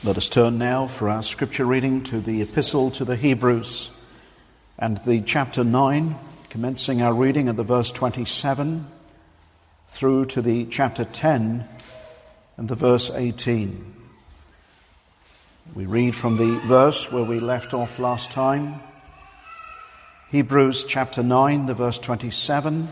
Let us turn now for our scripture reading to the Epistle to the Hebrews and the chapter 9, commencing our reading at the verse 27 through to the chapter 10 and the verse 18. We read from the verse where we left off last time, Hebrews chapter 9, the verse 27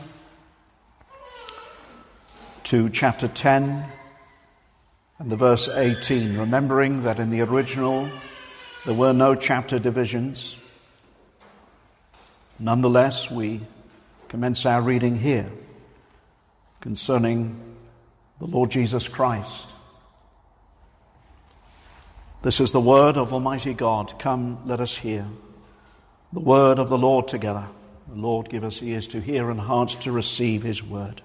to chapter 10 and the verse 18, remembering that in the original there were no chapter divisions. Nonetheless, we commence our reading here concerning the Lord Jesus Christ. This is the word of Almighty God. Come, let us hear the word of the Lord together. The Lord give us ears to hear and hearts to receive his word.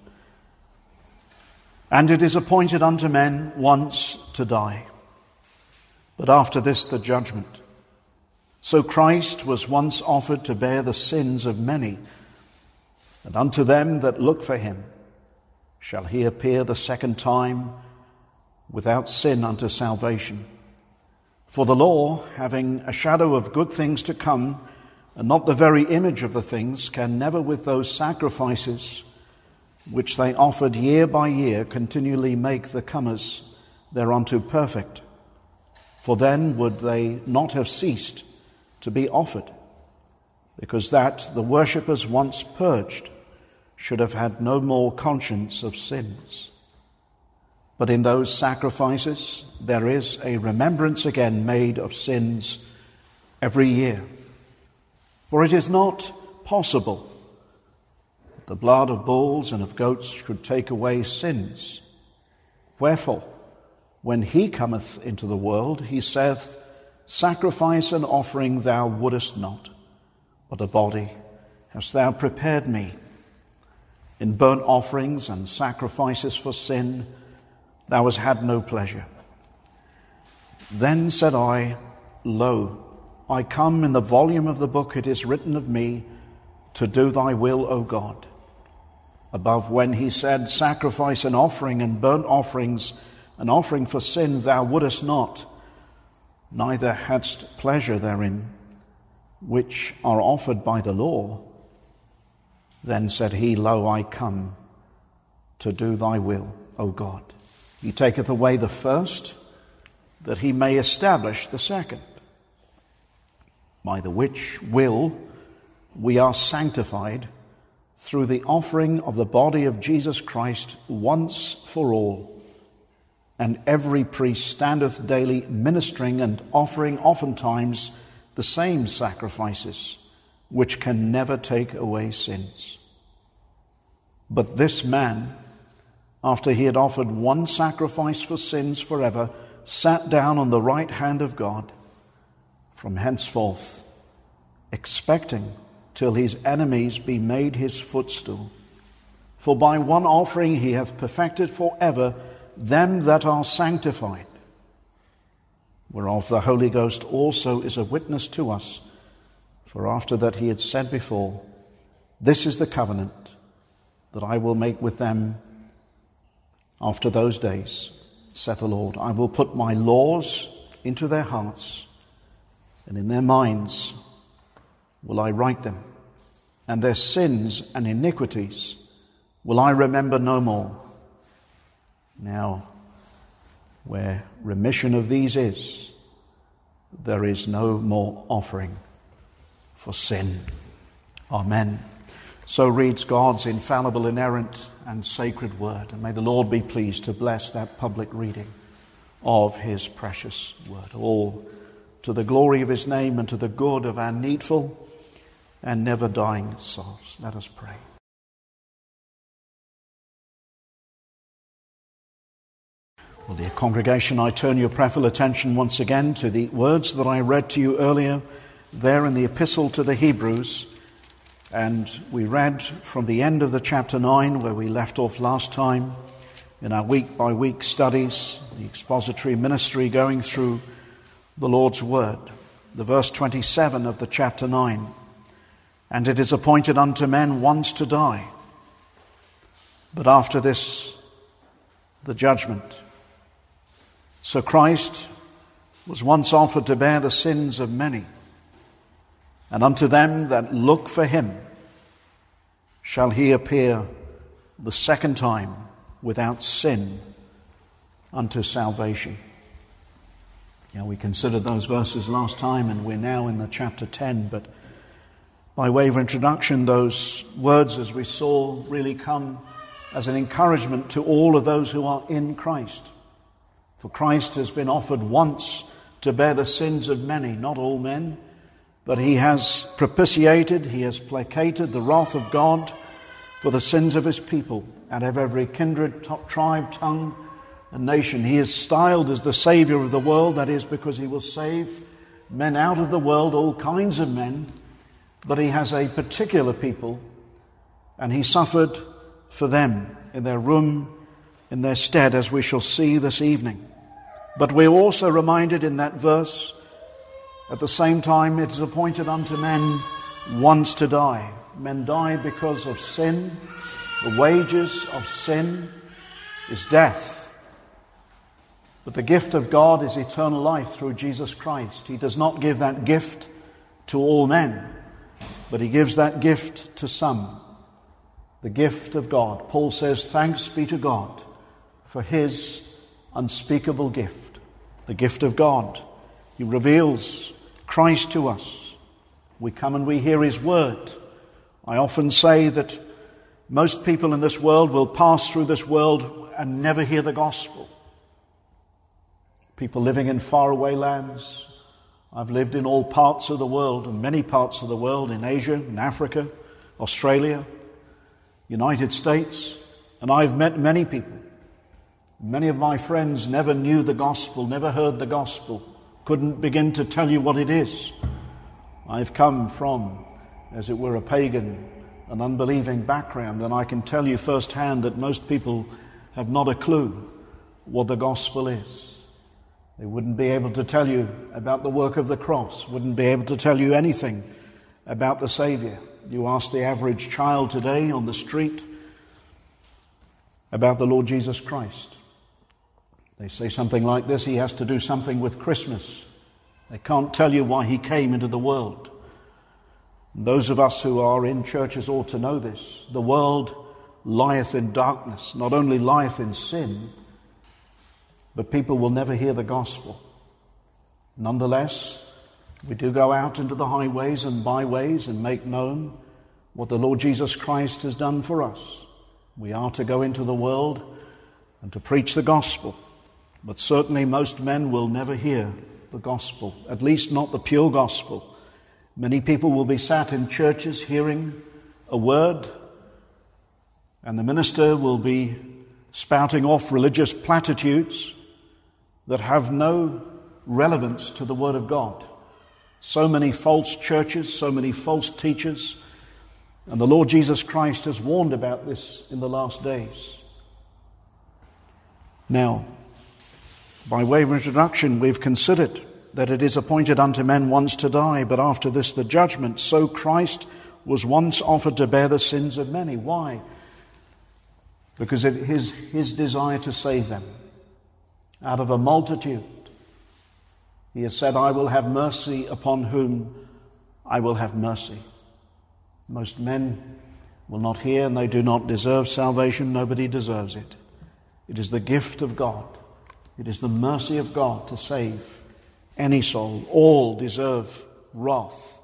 And it is appointed unto men once to die, but after this the judgment. So Christ was once offered to bear the sins of many, and unto them that look for him shall he appear the second time without sin unto salvation. For the law, having a shadow of good things to come, and not the very image of the things, can never with those sacrifices which they offered year by year continually make the comers thereunto perfect. For then would they not have ceased to be offered, because that the worshippers once purged should have had no more conscience of sins. But in those sacrifices there is a remembrance again made of sins every year. For it is not possible the blood of bulls and of goats should take away sins. Wherefore, when he cometh into the world, he saith, Sacrifice and offering thou wouldest not, but a body hast thou prepared me. In burnt offerings and sacrifices for sin thou hast had no pleasure. Then said I, Lo, I come, in the volume of the book it is written of me, to do thy will, O God. Above when he said, Sacrifice and offering and burnt offerings, an offering for sin thou wouldest not, neither hadst pleasure therein, which are offered by the law. Then said he, Lo, I come to do thy will, O God. He taketh away the first, that he may establish the second, by the which will we are sanctified through the offering of the body of Jesus Christ once for all. And every priest standeth daily ministering and offering oftentimes the same sacrifices, which can never take away sins. But this man, after he had offered one sacrifice for sins forever, sat down on the right hand of God from henceforth, expecting till his enemies be made his footstool. For by one offering he hath perfected forever them that are sanctified, whereof the Holy Ghost also is a witness to us. For after that he had said before, This is the covenant that I will make with them after those days, saith the Lord. I will put my laws into their hearts, and in their minds will I write them, and their sins and iniquities will I remember no more. Now, where remission of these is, there is no more offering for sin. Amen. So reads God's infallible, inerrant, and sacred word. And may the Lord be pleased to bless that public reading of his precious word, all to the glory of his name and to the good of our needful and never dying souls. Let us pray. Well, dear congregation, I turn your prayerful attention once again to the words that I read to you earlier there in the Epistle to the Hebrews. And we read from the end of the chapter 9, where we left off last time, in our week-by-week studies, the expository ministry going through the Lord's Word. The verse 27 of the chapter 9. And it is appointed unto men once to die, but after this the judgment. So Christ was once offered to bear the sins of many, and unto them that look for him shall he appear the second time without sin unto salvation. We considered those verses last time, and we're now in the chapter 10, but by way of introduction, those words, as we saw, really come as an encouragement to all of those who are in Christ. For Christ has been offered once to bear the sins of many, not all men, but he has propitiated, he has placated the wrath of God for the sins of his people, and of every kindred, tribe, tongue, and nation. He is styled as the Saviour of the world. That is because he will save men out of the world, all kinds of men, but he has a particular people, and he suffered for them in their room, in their stead, as we shall see this evening. But we're also reminded in that verse, at the same time, it is appointed unto men once to die. Men die because of sin. The wages of sin is death. But the gift of God is eternal life through Jesus Christ. He does not give that gift to all men, but he gives that gift to some. The gift of God. Paul says, thanks be to God for his unspeakable gift. The gift of God. He reveals Christ to us. We come and we hear his word. I often say that most people in this world will pass through this world and never hear the gospel. People living in faraway lands. I've lived in all parts of the world, and many parts of the world, in Asia, in Africa, Australia, United States, and I've met many people. Many of my friends never knew the gospel, never heard the gospel, couldn't begin to tell you what it is. I've come from, as it were, a pagan, an unbelieving background, and I can tell you firsthand that most people have not a clue what the gospel is. They wouldn't be able to tell you about the work of the cross, wouldn't be able to tell you anything about the Savior. You ask the average child today on the street about the Lord Jesus Christ. They say something like this: he has to do something with Christmas. They can't tell you why he came into the world. And those of us who are in churches ought to know this. The world lieth in darkness, not only lieth in sin, but people will never hear the gospel. Nonetheless, we do go out into the highways and byways and make known what the Lord Jesus Christ has done for us. We are to go into the world and to preach the gospel. But certainly most men will never hear the gospel, at least not the pure gospel. Many people will be sat in churches hearing a word, and the minister will be spouting off religious platitudes that have no relevance to the Word of God. So many false churches, so many false teachers, and the Lord Jesus Christ has warned about this in the last days. Now, by way of introduction, we've considered that it is appointed unto men once to die, but after this the judgment. So Christ was once offered to bear the sins of many. Why? Because it is his desire to save them. Out of a multitude, he has said, I will have mercy upon whom I will have mercy. Most men will not hear, and they do not deserve salvation. Nobody deserves it. It is the gift of God. It is the mercy of God to save any soul. All deserve wrath,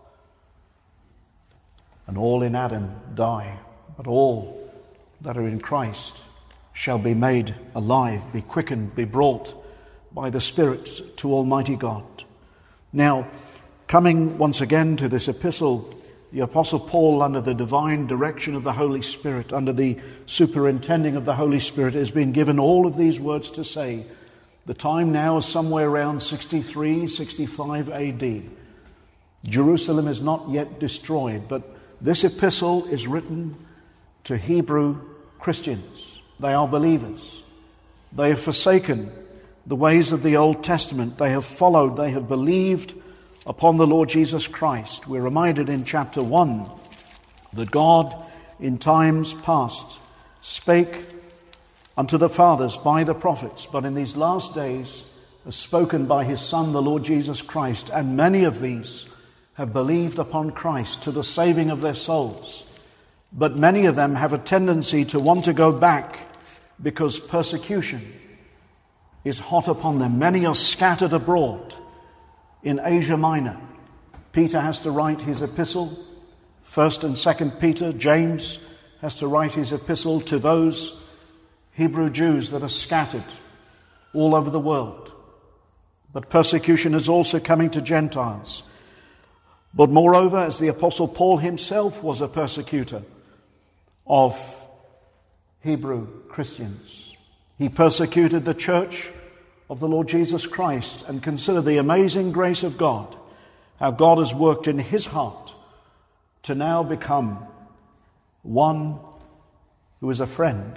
and all in Adam die. But all that are in Christ shall be made alive, be quickened, be brought by the Spirit to Almighty God. Now, coming once again to this epistle, the Apostle Paul, under the divine direction of the Holy Spirit, under the superintending of the Holy Spirit, has been given all of these words to say. The time now is somewhere around 63, 65 AD. Jerusalem is not yet destroyed, but this epistle is written to Hebrew Christians. They are believers. They have forsaken the ways of the Old Testament. They have followed, they have believed upon the Lord Jesus Christ. We're reminded in chapter 1 that God in times past spake unto the fathers by the prophets, but in these last days as spoken by his Son, the Lord Jesus Christ, and many of these have believed upon Christ to the saving of their souls. But many of them have a tendency to want to go back because persecution is hot upon them. Many are scattered abroad in Asia Minor. Peter has to write his epistle, 1st and 2nd Peter. James has to write his epistle to those Hebrew Jews that are scattered all over the world. But persecution is also coming to Gentiles. But moreover, as the Apostle Paul himself was a persecutor of Hebrew Christians, he persecuted the church of the Lord Jesus Christ. And consider the amazing grace of God, how God has worked in his heart to now become one who is a friend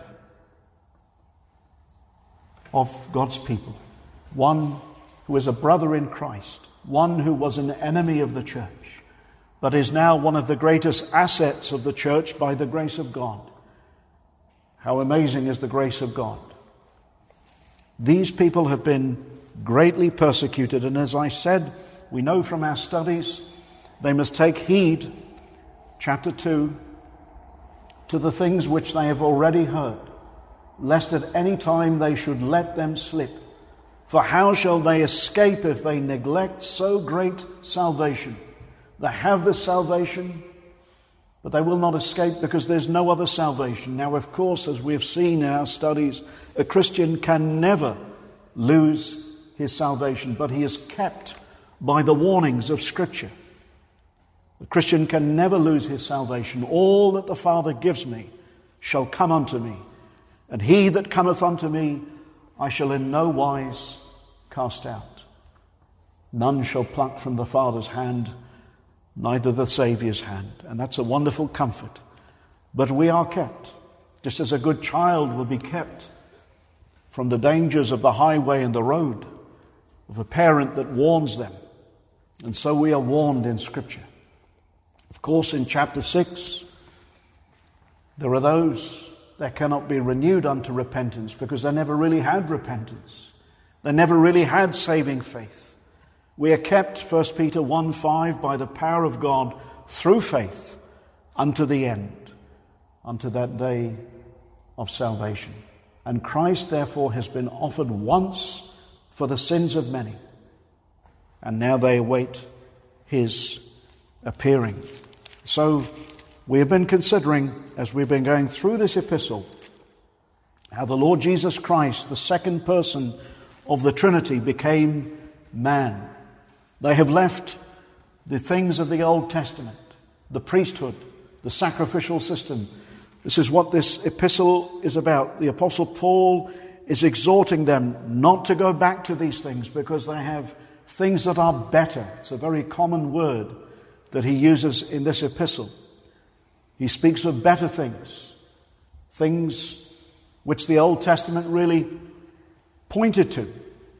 of God's people, one who is a brother in Christ, one who was an enemy of the church, but is now one of the greatest assets of the church by the grace of God. How amazing is the grace of God. These people have been greatly persecuted, and as I said, we know from our studies, they must take heed, chapter 2, to the things which they have already heard, lest at any time they should let them slip. For how shall they escape if they neglect so great salvation? They have this salvation, but they will not escape because there's no other salvation. Now, of course, as we have seen in our studies, a Christian can never lose his salvation, but he is kept by the warnings of Scripture. The Christian can never lose his salvation. All that the Father gives me shall come unto me, and he that cometh unto me I shall in no wise cast out. None shall pluck from the Father's hand, neither the Saviour's hand. And that's a wonderful comfort. But we are kept, just as a good child will be kept from the dangers of the highway and the road, of a parent that warns them. And so we are warned in Scripture. Of course, in chapter 6, there are those that cannot be renewed unto repentance because they never really had repentance. They never really had saving faith. We are kept, 1 Peter 1:5, by the power of God through faith unto the end, unto that day of salvation. And Christ, therefore, has been offered once for the sins of many. And now they await his appearing. So we have been considering, as we've been going through this epistle, how the Lord Jesus Christ, the second person of the Trinity, became man. They have left the things of the Old Testament, the priesthood, the sacrificial system. This is what this epistle is about. The Apostle Paul is exhorting them not to go back to these things because they have things that are better. It's a very common word that he uses in this epistle. He speaks of better things, things which the Old Testament really pointed to.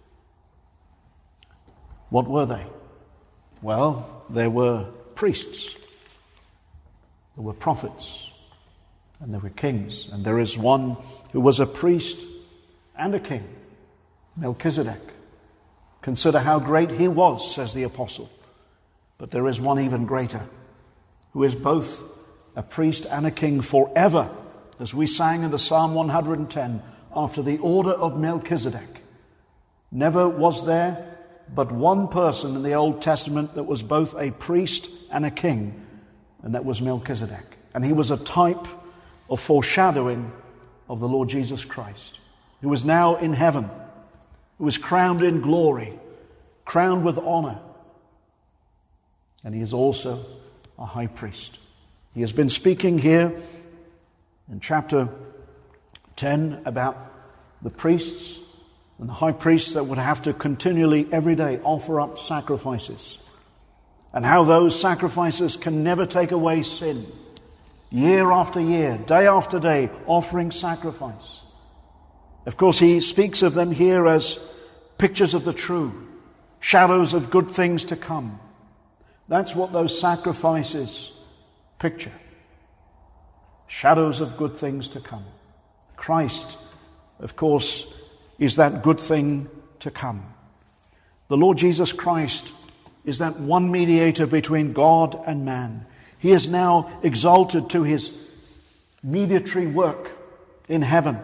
What were they? Well, there were priests, there were prophets, and there were kings. And there is one who was a priest and a king, Melchizedek. Consider how great he was, says the apostle. But there is one even greater, who is both a priest and a king forever, as we sang in the Psalm 110, after the order of Melchizedek. Never was there but one person in the Old Testament that was both a priest and a king, and that was Melchizedek. And he was a type of foreshadowing of the Lord Jesus Christ, who is now in heaven, who is crowned in glory, crowned with honor. And he is also a high priest. He has been speaking here in chapter 10 about the priests and the high priests that would have to continually, every day, offer up sacrifices, and how those sacrifices can never take away sin. Year after year, day after day, offering sacrifice. Of course, he speaks of them here as pictures of the true, shadows of good things to come. That's what those sacrifices picture. Shadows of good things to come. Christ, of course, is that good thing to come. The Lord Jesus Christ is that one mediator between God and man. He is now exalted to his mediatory work in heaven.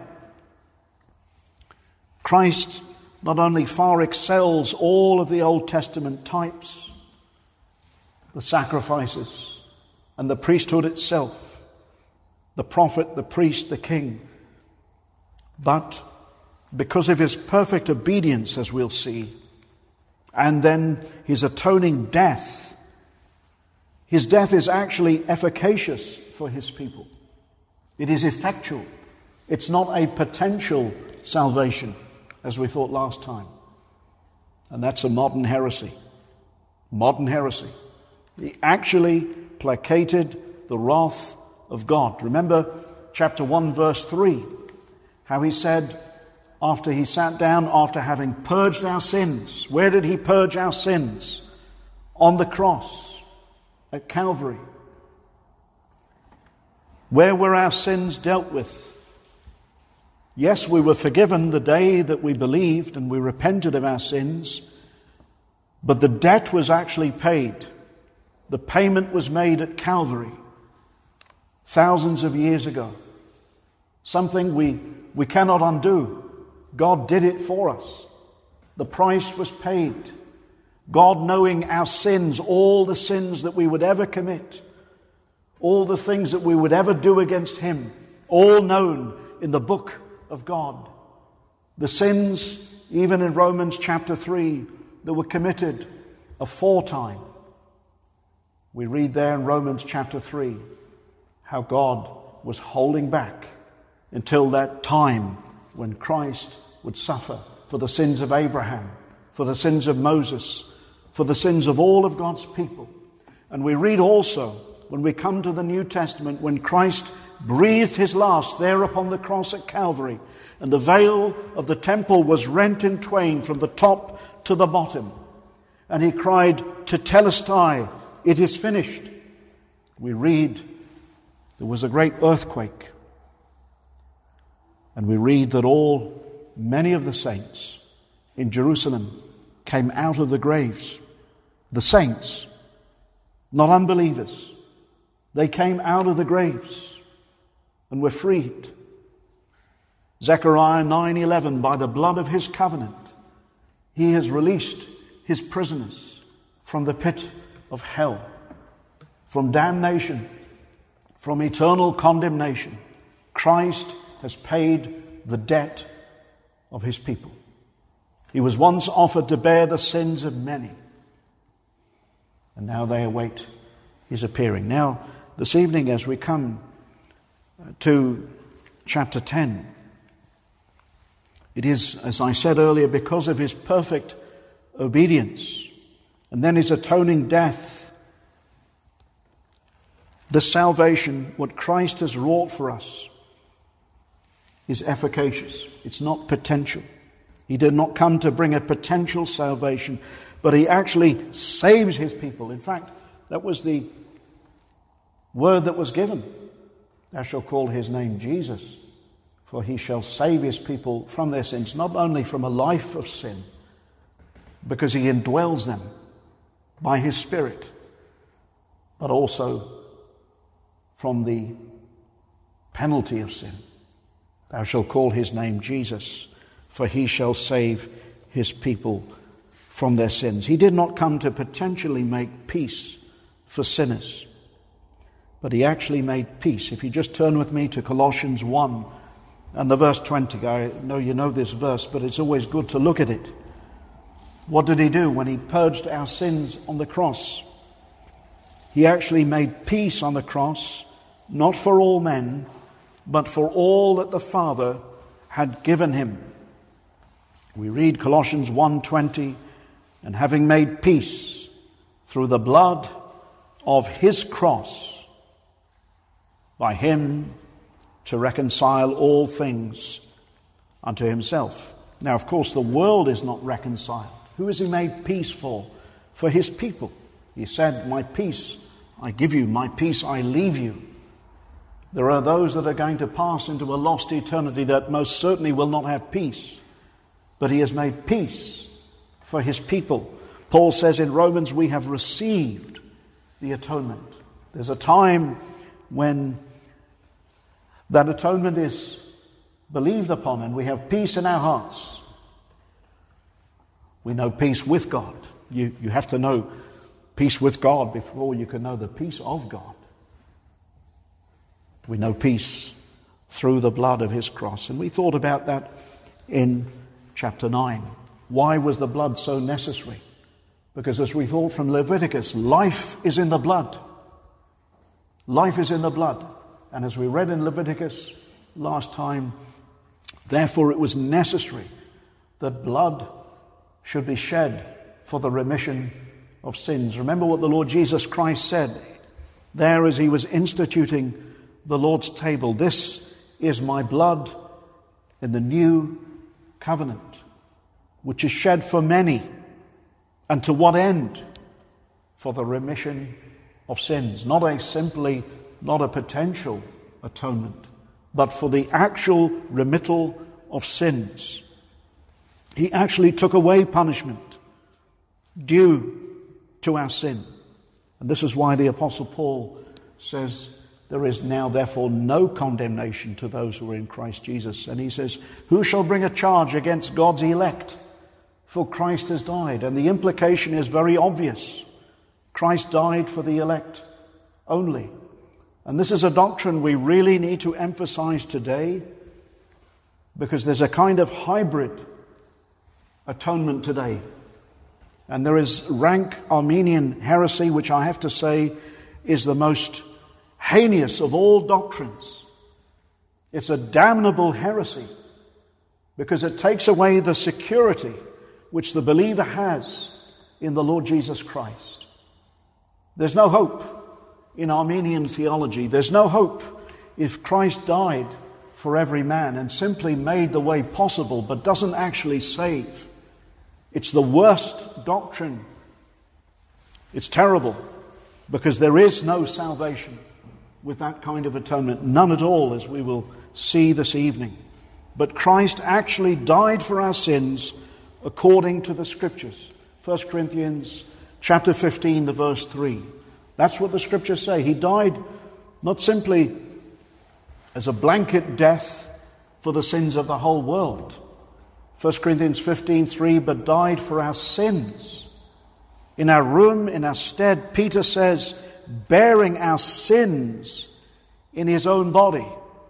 Christ not only far excels all of the Old Testament types, the sacrifices and the priesthood itself, the prophet, the priest, the king, but because of his perfect obedience, as we'll see, and then his atoning death, his death is actually efficacious for his people. It is effectual. It's not a potential salvation, as we thought last time. And that's a modern heresy. Modern heresy. He actually placated the wrath of God. Remember chapter 1, verse 3, how he said, after he sat down, after having purged our sins, where did he purge our sins? On the cross, at Calvary. Where were our sins dealt with? Yes, we were forgiven the day that we believed and we repented of our sins, but the debt was actually paid. The payment was made at Calvary thousands of years ago. Something we cannot undo. God did it for us. The price was paid. God, knowing our sins, all the sins that we would ever commit, all the things that we would ever do against him, all known in the book of God. The sins, even in Romans chapter 3, that were committed aforetime. We read there in Romans chapter 3 how God was holding back until that time when Christ would suffer for the sins of Abraham, for the sins of Moses, for the sins of all of God's people. And we read also, when we come to the New Testament, when Christ breathed his last there upon the cross at Calvary, and the veil of the temple was rent in twain from the top to the bottom, and he cried, "Tetelestai, it is finished." We read there was a great earthquake, and we read that many of the saints in Jerusalem came out of the graves. The saints, not unbelievers. They came out of the graves and were freed. Zechariah 9:11, by the blood of his covenant, he has released his prisoners from the pit of hell, from damnation, from eternal condemnation. Christ has paid the debt of his people. He was once offered to bear the sins of many, and now they await his appearing. Now, this evening, as we come to chapter 10, it is, as I said earlier, because of his perfect obedience and then his atoning death, the salvation, what Christ has wrought for us, is efficacious. It's not potential. He did not come to bring a potential salvation, but he actually saves his people. In fact, that was the word that was given. Thou shalt call his name Jesus, for he shall save his people from their sins, not only from a life of sin, because he indwells them by his Spirit, but also from the penalty of sin. Thou shalt call his name Jesus, for he shall save his people from their sins. He did not come to potentially make peace for sinners, but he actually made peace. If you just turn with me to Colossians 1 and the verse 20. I know you know this verse, but it's always good to look at it. What did he do when he purged our sins on the cross? He actually made peace on the cross, not for all men, but for all that the Father had given him. We read Colossians 1:20, and having made peace through the blood of his cross, by him to reconcile all things unto himself. Now, of course, the world is not reconciled. Who has he made peace for? For his people. He said, "My peace I give you, my peace I leave you." There are those that are going to pass into a lost eternity that most certainly will not have peace. But he has made peace for his people. Paul says in Romans, we have received the atonement. There's a time when that atonement is believed upon and we have peace in our hearts. We know peace with God. You have to know peace with God before you can know the peace of God. We know peace through the blood of his cross. And we thought about that in chapter 9. Why was the blood so necessary? Because as we thought from Leviticus, life is in the blood. Life is in the blood. And as we read in Leviticus last time, therefore it was necessary that blood should be shed for the remission of sins. Remember what the Lord Jesus Christ said there as he was instituting the Lord's table. This is my blood in the new covenant, which is shed for many. And to what end? For the remission of sins. Not a potential atonement, but for the actual remittal of sins. He actually took away punishment due to our sin. And this is why the Apostle Paul says, there is now therefore no condemnation to those who are in Christ Jesus. And he says, who shall bring a charge against God's elect? For Christ has died. And the implication is very obvious. Christ died for the elect only. And this is a doctrine we really need to emphasize today, because there's a kind of hybrid atonement today. And there is rank Arminian heresy, which I have to say is the most heinous of all doctrines. It's a damnable heresy because it takes away the security which the believer has in the Lord Jesus Christ. There's no hope in Arminian theology. There's no hope if Christ died for every man and simply made the way possible but doesn't actually save. It's the worst doctrine. It's terrible because there is no salvation with that kind of atonement. None at all, as we will see this evening. But Christ actually died for our sins according to the Scriptures. 1 Corinthians chapter 15, the verse 3. That's what the Scriptures say. He died not simply as a blanket death for the sins of the whole world. 1 Corinthians 15:3, but died for our sins. In our room, in our stead, Peter says, bearing our sins in his own body.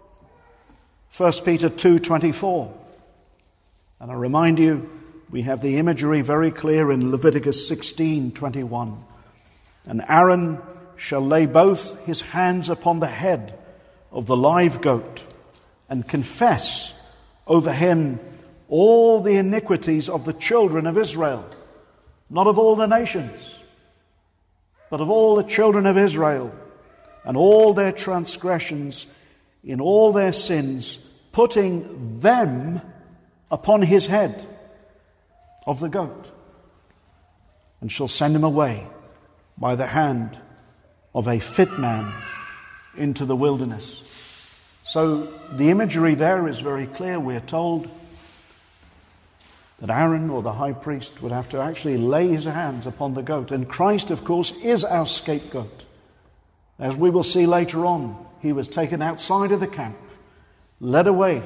1 Peter 2:24. And I remind you, we have the imagery very clear in Leviticus 16:21. And Aaron shall lay both his hands upon the head of the live goat and confess over him all the iniquities of the children of Israel, not of all the nations, but of all the children of Israel, and all their transgressions in all their sins, putting them upon his head of the goat, and shall send him away by the hand of a fit man into the wilderness. So the imagery there is very clear. We're told that Aaron, or the high priest, would have to actually lay his hands upon the goat. And Christ, of course, is our scapegoat. As we will see later on, he was taken outside of the camp, led away,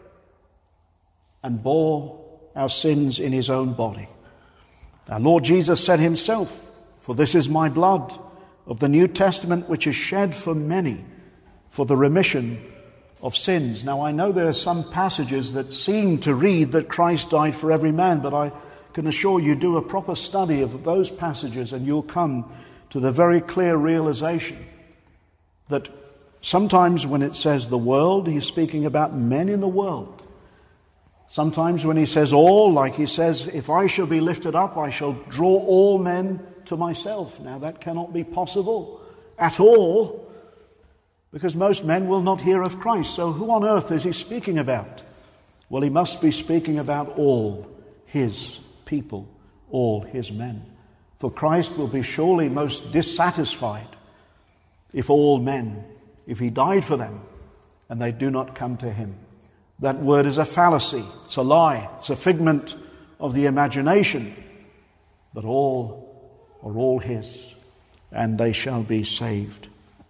and bore our sins in his own body. Our Lord Jesus said himself, for this is my blood of the New Testament, which is shed for many for the remission of sins. Now, I know there are some passages that seem to read that Christ died for every man, but I can assure you, do a proper study of those passages and you'll come to the very clear realization that sometimes when it says the world, he's speaking about men in the world. Sometimes when he says all, like he says, if I shall be lifted up, I shall draw all men to myself. Now, that cannot be possible at all, because most men will not hear of Christ. So who on earth is he speaking about? Well, he must be speaking about all his people, all his men. For Christ will be surely most dissatisfied if all men, if he died for them and they do not come to him. That word is a fallacy. It's a lie. It's a figment of the imagination. but all are all his, and they shall be saved.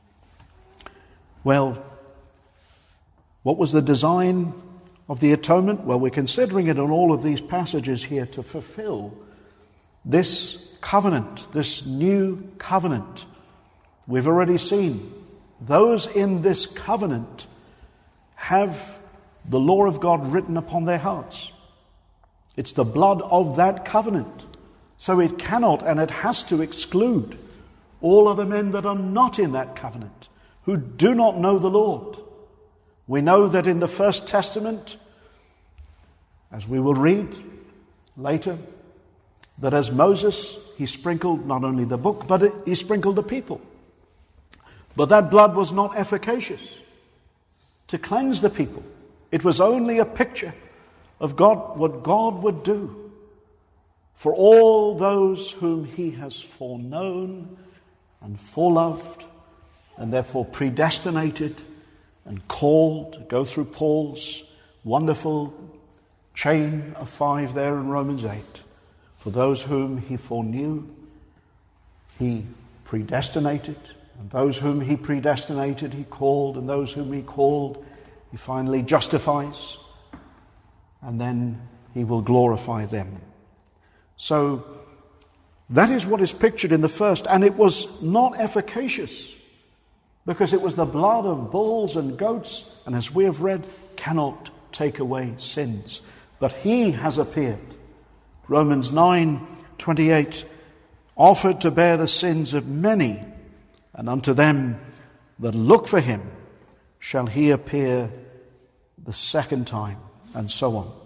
Well, what was the design of the atonement? Well, we're considering it in all of these passages here to fulfill this covenant, this new covenant. We've already seen those in this covenant have the law of God written upon their hearts. It's the blood of that covenant. So it cannot and it has to exclude all other men that are not in that covenant, who do not know the Lord. We know that in the First Testament, as we will read later, that as Moses, he sprinkled not only the book, but he sprinkled the people. But that blood was not efficacious to cleanse the people. It was only a picture of God, what God would do for all those whom he has foreknown and foreloved, and therefore predestinated and called. Go through Paul's wonderful chain of 5 there in Romans 8. For those whom he foreknew, he predestinated. And those whom he predestinated, he called. And those whom he called, he finally justifies. And then he will glorify them. So that is what is pictured in the first. And it was not efficacious, because it was the blood of bulls and goats, and as we have read, cannot take away sins. But he has appeared, Romans 9:28, offered to bear the sins of many, and unto them that look for him shall he appear the second time, and so on.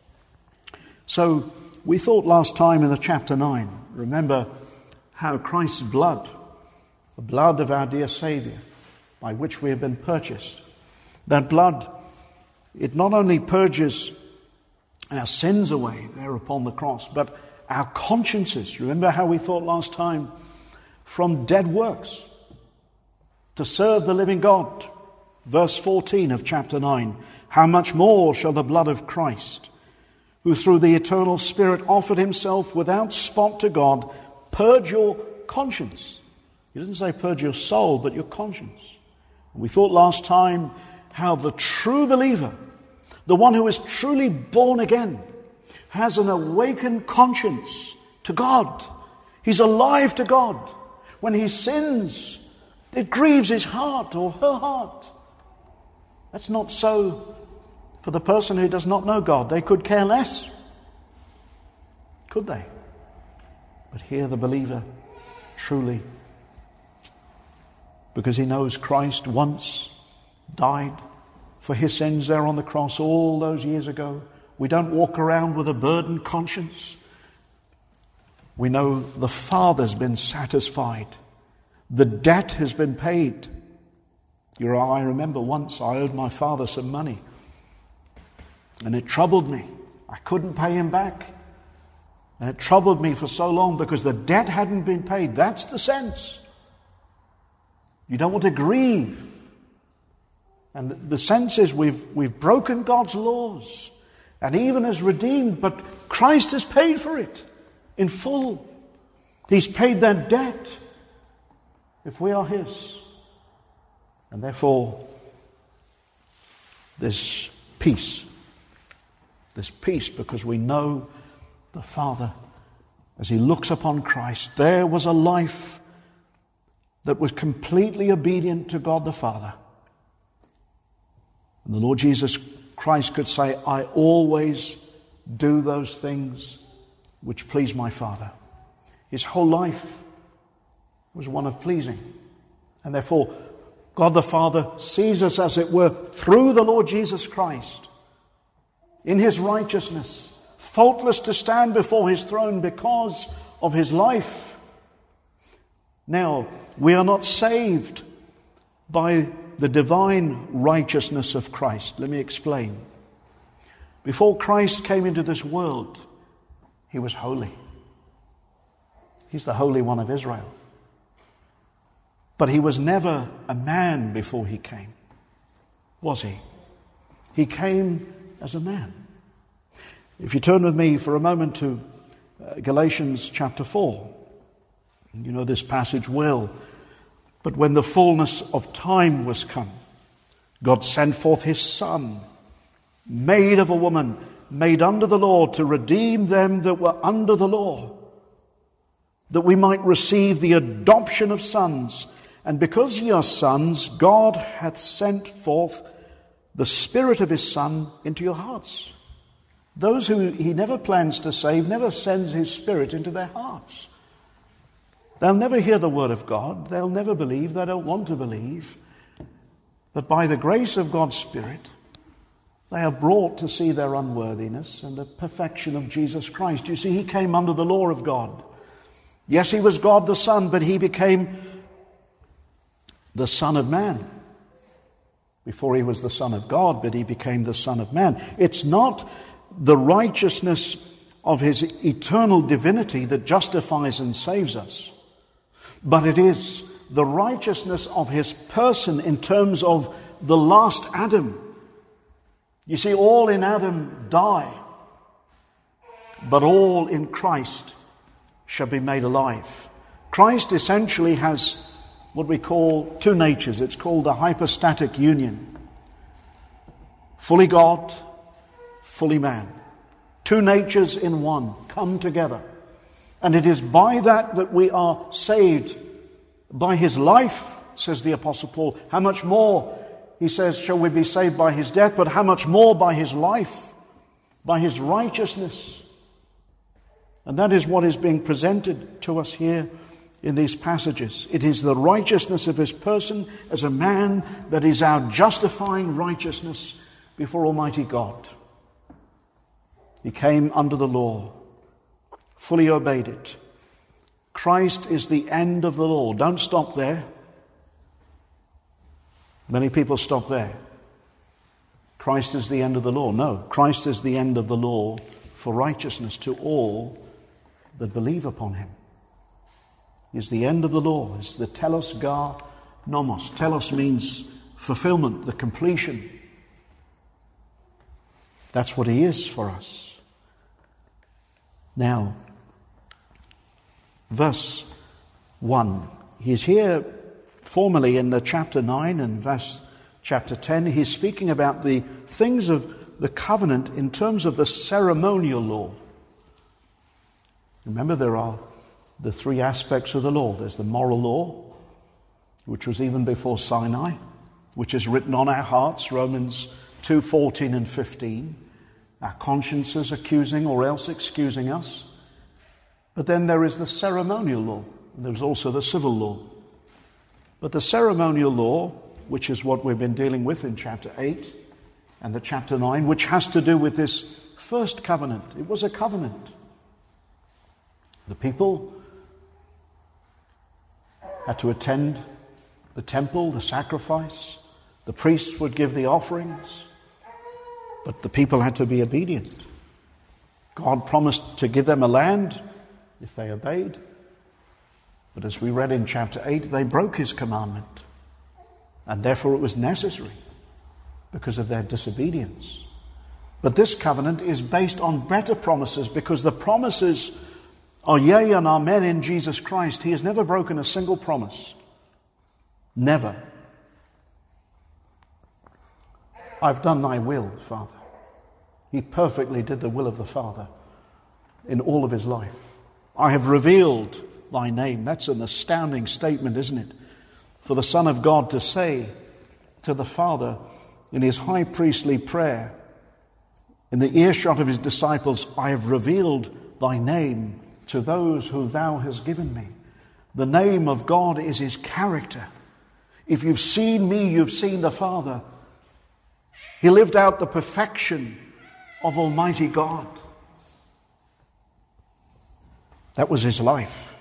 So we thought last time in the chapter 9, remember how Christ's blood, the blood of our dear Saviour, by which we have been purchased, that blood, it not only purges our sins away there upon the cross, but our consciences. Remember how we thought last time, from dead works to serve the living God. Verse 14 of chapter 9, how much more shall the blood of Christ, who through the eternal Spirit offered himself without spot to God, purge your conscience. He doesn't say purge your soul, but your conscience. We thought last time how the true believer, the one who is truly born again, has an awakened conscience to God. He's alive to God. When he sins, it grieves his heart or her heart. That's not so for the person who does not know God. They could care less. Could they? But here the believer truly, because he knows Christ once died for his sins there on the cross all those years ago. We don't walk around with a burdened conscience. We know the Father's been satisfied. The debt has been paid. I remember once I owed my father some money, and it troubled me. I couldn't pay him back. And it troubled me for so long because the debt hadn't been paid. That's the sense. You don't want to grieve. And the sense is we've broken God's laws, and even as redeemed, but Christ has paid for it in full. He's paid that debt if we are his. And therefore, there's peace. There's peace because we know the Father, as he looks upon Christ, there was a life that was completely obedient to God the Father. And the Lord Jesus Christ could say, I always do those things which please my Father. His whole life was one of pleasing. And therefore, God the Father sees us, as it were, through the Lord Jesus Christ, in his righteousness, faultless to stand before his throne because of his life. Now, we are not saved by the divine righteousness of Christ. Let me explain. Before Christ came into this world, he was holy. He's the Holy One of Israel. But he was never a man before he came, was he? He came as a man. If you turn with me for a moment to Galatians chapter 4. You know this passage well. But when the fullness of time was come, God sent forth his Son, made of a woman, made under the law, to redeem them that were under the law, that we might receive the adoption of sons. And because ye are sons, God hath sent forth the Spirit of his Son into your hearts. Those who he never plans to save, never sends his Spirit into their hearts. They'll never hear the word of God. They'll never believe. They don't want to believe. But by the grace of God's Spirit, they are brought to see their unworthiness and the perfection of Jesus Christ. You see, he came under the law of God. Yes, he was God the Son, but he became the Son of Man. Before he was the Son of God, but he became the Son of Man. It's not the righteousness of his eternal divinity that justifies and saves us, but it is the righteousness of his person in terms of the last Adam. You see, all in Adam die, but all in Christ shall be made alive. Christ essentially has what we call two natures. It's called a hypostatic union. Fully God, fully man. Two natures in one come together. And it is by that we are saved. By his life, says the Apostle Paul. How much more, he says, shall we be saved by his death, but how much more by his life, by his righteousness. And that is what is being presented to us here in these passages. It is the righteousness of his person as a man that is our justifying righteousness before Almighty God. He came under the law, fully obeyed it. Christ is the end of the law. Don't stop there. Many people stop there. Christ is the end of the law. No, Christ is the end of the law for righteousness to all that believe upon him. He is the end of the law. It's the telos gar nomos. Telos means fulfillment, the completion. That's what he is for us. Now, verse 1. He's here formally in the chapter 9 and verse chapter 10. He's speaking about the things of the covenant in terms of the ceremonial law. Remember, there are the three aspects of the law. There's the moral law, which was even before Sinai, which is written on our hearts, Romans 2:14 and 15. Our consciences accusing or else excusing us. But then there is the ceremonial law. And there's also the civil law. But the ceremonial law, which is what we've been dealing with in chapter 8 and the chapter 9, which has to do with this first covenant. It was a covenant. The people had to attend the temple, the sacrifice. The priests would give the offerings. But the people had to be obedient. God promised to give them a land if they obeyed. But as we read in chapter 8, they broke his commandment. And therefore it was necessary because of their disobedience. But this covenant is based on better promises because the promises are yea and amen in Jesus Christ. He has never broken a single promise. Never. I've done thy will, Father. He perfectly did the will of the Father in all of his life. I have revealed thy name. That's an astounding statement, isn't it? For the Son of God to say to the Father in his high priestly prayer, in the earshot of his disciples, I have revealed thy name to those who thou hast given me. The name of God is his character. If you've seen me, you've seen the Father. He lived out the perfection of Almighty God. That was his life.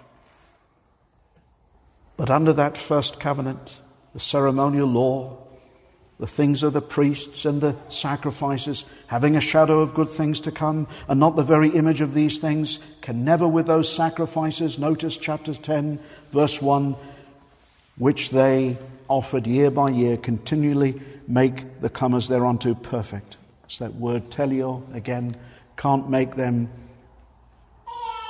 But under that first covenant, the ceremonial law, the things of the priests and the sacrifices, having a shadow of good things to come, and not the very image of these things, can never with those sacrifices, notice chapter 10, verse 1, which they offered year by year, continually make the comers thereunto perfect. It's that word telio, again, can't make them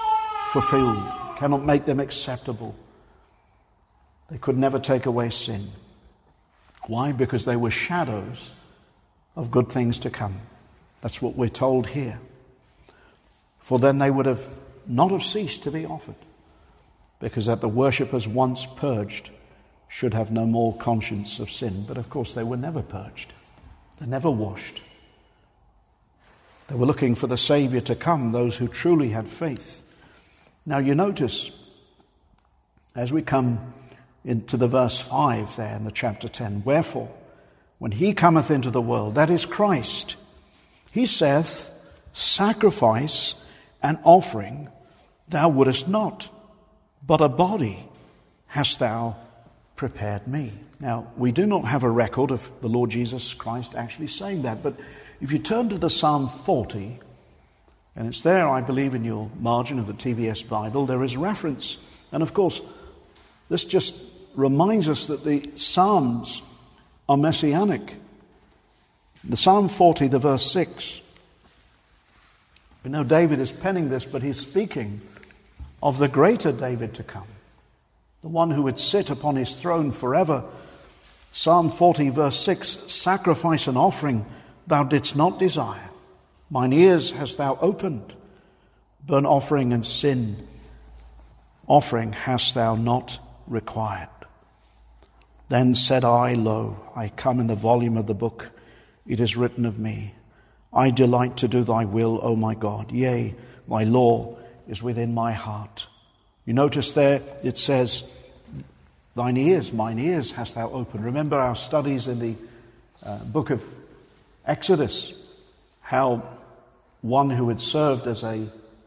fulfilled, cannot make them acceptable. They could never take away sin. Why? Because they were shadows of good things to come. That's what we're told here. For then they would have not have ceased to be offered, because that the worshippers once purged should have no more conscience of sin. But of course they were never purged. They never washed. They were looking for the Saviour to come, those who truly had faith. Now you notice, as we come into the verse 5 there in the chapter 10, wherefore, when he cometh into the world, that is Christ, he saith, sacrifice and offering thou wouldest not, but a body hast thou prepared me. Now, we do not have a record of the Lord Jesus Christ actually saying that, but if you turn to the Psalm 40, and it's there, I believe, in your margin of the TVS Bible, there is reference. And of course, this just reminds us that the Psalms are messianic. The Psalm 40, the verse 6. We know David is penning this, but he's speaking of the greater David to come, the one who would sit upon his throne forever. Psalm 40, verse 6, sacrifice and offering thou didst not desire. Mine ears hast thou opened. Burnt offering and sin offering hast thou not required. Then said I, lo, I come in the volume of the book. It is written of me. I delight to do thy will, O my God. Yea, thy law is within my heart. You notice there it says, mine ears hast thou opened. Remember our studies in the book of Exodus, how one who had served as a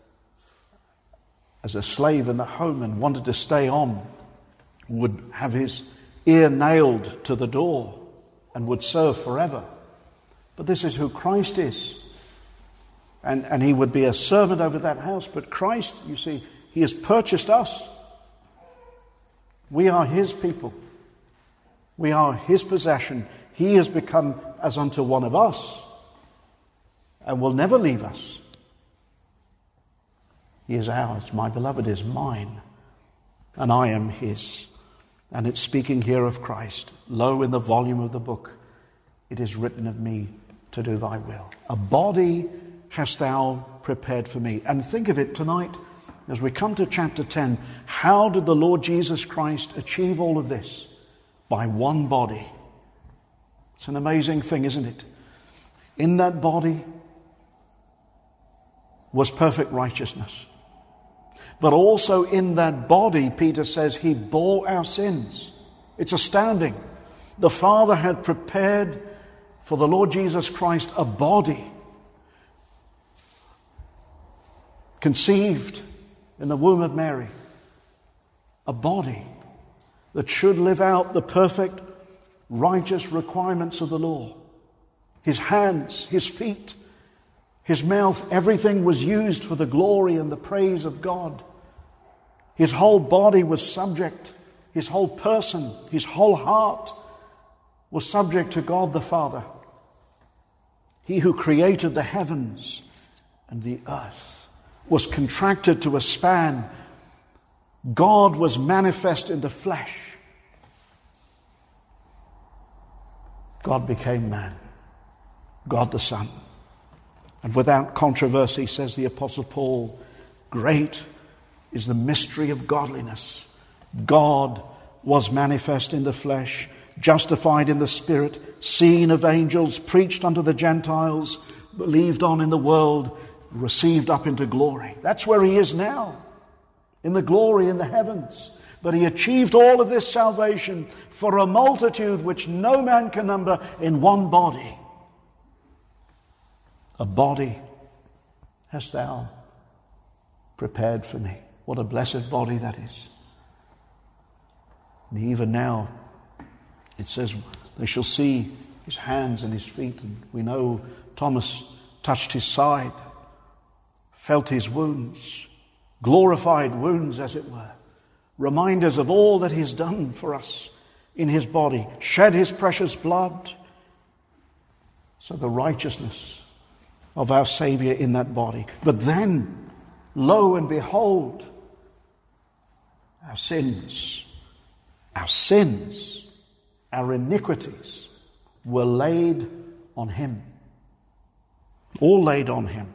slave in the home and wanted to stay on would have his ear nailed to the door and would serve forever. But this is who Christ is. And he would be a servant over that house. But Christ, you see, he has purchased us. We are his people. We are his possession. He has become as unto one of us and will never leave us. He is ours. My beloved is mine, and I am his. And it's speaking here of Christ. Lo, in the volume of the book, it is written of me to do thy will. A body hast thou prepared for me. And think of it tonight, as we come to chapter 10, how did the Lord Jesus Christ achieve all of this? By one body. It's an amazing thing, isn't it? In that body was perfect righteousness. But also in that body, Peter says, he bore our sins. It's astounding. The Father had prepared for the Lord Jesus Christ a body conceived in the womb of Mary. A body that should live out the perfect, righteous requirements of the law. His hands, his feet, his mouth, everything was used for the glory and the praise of God. His whole body was subject, his whole person, his whole heart was subject to God the Father. He who created the heavens and the earth was contracted to a span. God was manifest in the flesh. God became man, God the Son. And without controversy, says the Apostle Paul, great is the mystery of godliness. God was manifest in the flesh, justified in the Spirit, seen of angels, preached unto the Gentiles, believed on in the world, received up into glory. That's where he is now, in the glory in the heavens. But he achieved all of this salvation for a multitude which no man can number in one body. A body hast thou prepared for me. What a blessed body that is. And even now, it says, they shall see his hands and his feet. And we know Thomas touched his side, felt his wounds, glorified wounds as it were. Reminders of all that he's done for us in his body, shed his precious blood. So the righteousness of our Savior in that body. But then, lo and behold, our sins, our iniquities were laid on him. All laid on him.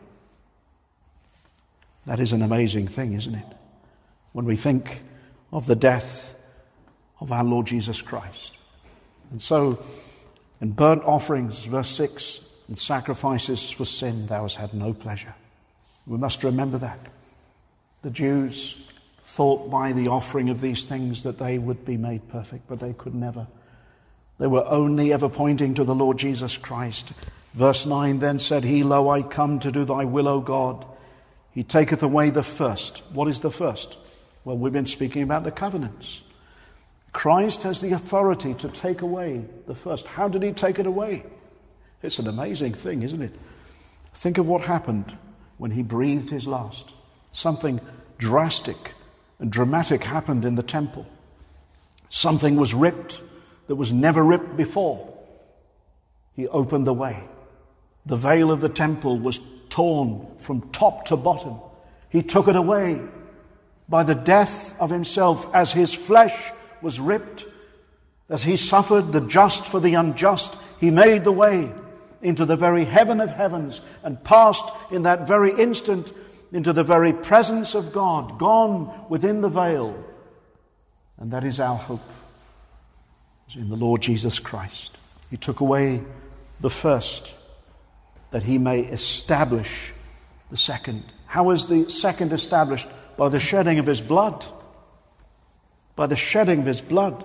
That is an amazing thing, isn't it? When we think of the death of our Lord Jesus Christ. And so, in burnt offerings, verse 6, in sacrifices for sin, thou hast had no pleasure. We must remember that. The Jews thought by the offering of these things that they would be made perfect, but they could never. They were only ever pointing to the Lord Jesus Christ. Verse 9, then said he, Lo, I come to do thy will, O God. He taketh away the first. What is the first? Well, we've been speaking about the covenants. Christ has the authority to take away the first. How did he take it away? It's an amazing thing, isn't it? Think of what happened when he breathed his last. Something drastic and dramatic happened in the temple. Something was ripped that was never ripped before. He opened the way. The veil of the temple was torn from top to bottom. He took it away by the death of himself as his flesh was ripped. As he suffered the just for the unjust, he made the way into the very heaven of heavens and passed in that very instant into the very presence of God, gone within the veil. And that is our hope, is in the Lord Jesus Christ. He took away the first, that he may establish the second. How is the second established? By the shedding of his blood. By the shedding of his blood.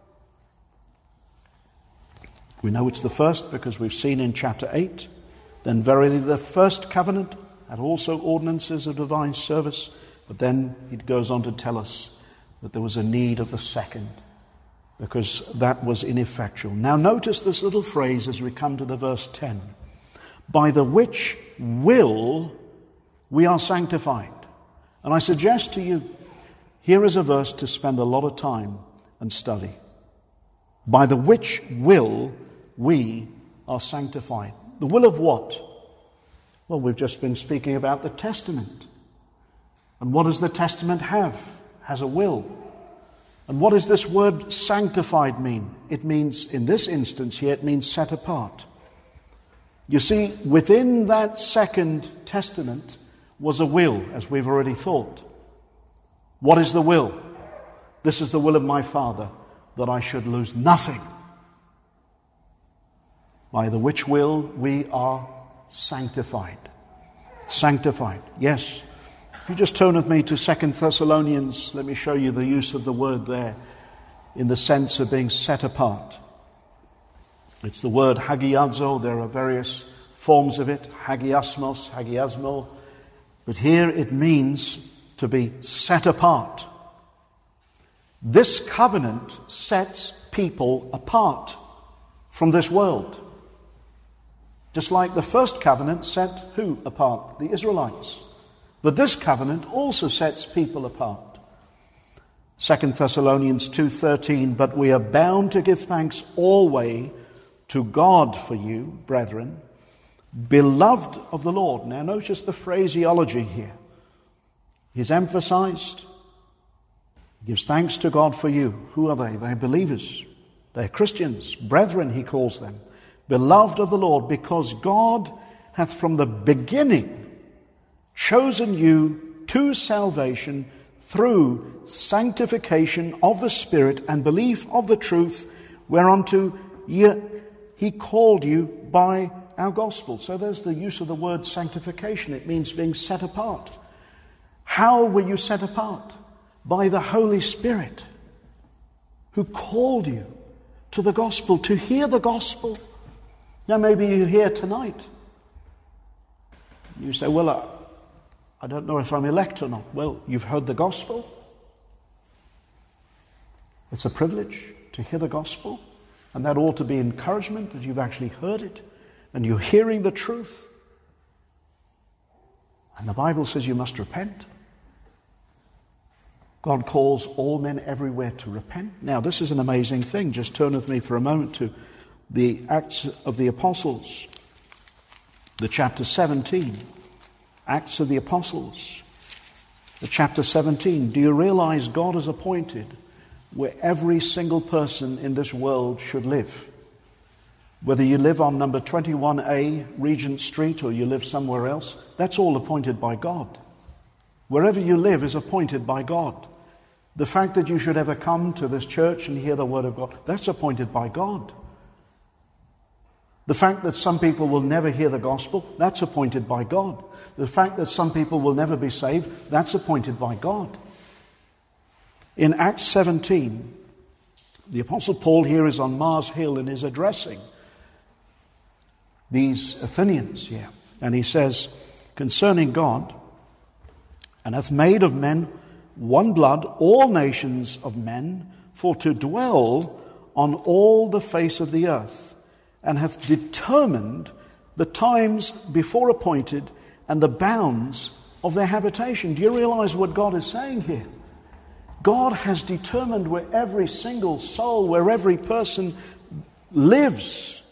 We know it's the first because we've seen in chapter 8. Then verily the first covenant had also ordinances of divine service. But then he goes on to tell us that there was a need of the second, because that was ineffectual. Now notice this little phrase as we come to the verse 10. By the which will we are sanctified. And I suggest to you, here is a verse to spend a lot of time and study. By the which will we are sanctified. The will of what? Well, we've just been speaking about the Testament. And what does the Testament have? It has a will. And what does this word sanctified mean? It means, in this instance here, it means set apart. You see, within that second testament was a will, as we've already thought. What is the will? This is the will of my Father, that I should lose nothing. By the which will we are sanctified. Sanctified, yes. If you just turn with me to 2 Thessalonians, let me show you the use of the word there in the sense of being set apart. It's the word hagiazo. There are various forms of it. Hagiasmos, hagiasmo. But here it means to be set apart. This covenant sets people apart from this world. Just like the first covenant set who apart? The Israelites. But this covenant also sets people apart. 2 Thessalonians 2:13, but we are bound to give thanks always to God for you, brethren, beloved of the Lord. Now notice the phraseology here. He's emphasized, he gives thanks to God for you. Who are they? They're believers. They're Christians. Brethren, he calls them. Beloved of the Lord, because God hath from the beginning chosen you to salvation through sanctification of the Spirit and belief of the truth, whereunto he called you by our gospel. So there's the use of the word sanctification. It means being set apart. How were you set apart? By the Holy Spirit, who called you to the gospel, to hear the gospel. Now maybe you're here tonight. You say, well, I don't know if I'm elect or not. Well, you've heard the gospel. It's a privilege to hear the gospel. And that ought to be encouragement that you've actually heard it. And you're hearing the truth. And the Bible says you must repent. God calls all men everywhere to repent. Now, this is an amazing thing. Just turn with me for a moment to the Acts of the Apostles, the chapter 17. Acts of the Apostles. Chapter 17, do you realize God has appointed where every single person in this world should live? Whether you live on number 21A Regent Street or you live somewhere else, that's all appointed by God. Wherever you live is appointed by God. The fact that you should ever come to this church and hear the Word of God, that's appointed by God. The fact that some people will never hear the gospel, that's appointed by God. The fact that some people will never be saved, that's appointed by God. In Acts 17, the Apostle Paul here is on Mars Hill and is addressing these Athenians here. And he says, concerning God, and hath made of men one blood all nations of men, for to dwell on all the face of the earth, and hath determined the times before appointed and the bounds of their habitation. Do you realize what God is saying here? God has determined where every single soul, where every person lives,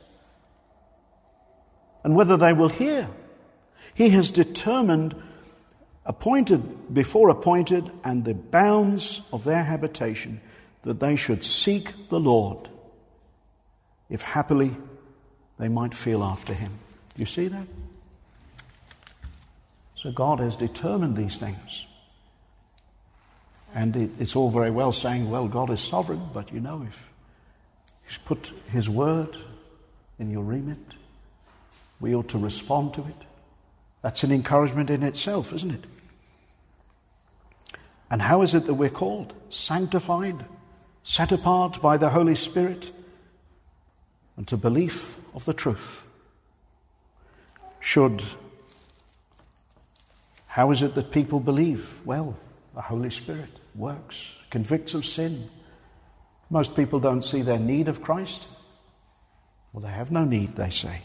and whether they will hear. He has determined, before appointed, and the bounds of their habitation, that they should seek the Lord, if happily they might feel after him. Do you see that? So God has determined these things. And it's all very well saying, well, God is sovereign, but you know, if he's put his word in your remit, we ought to respond to it. That's an encouragement in itself, isn't it? And how is it that we're called? Sanctified, set apart by the Holy Spirit, unto belief of the truth. How is it that people believe? Well, the Holy Spirit works, convicts of sin. Most people don't see their need of Christ. Well, they have no need, they say.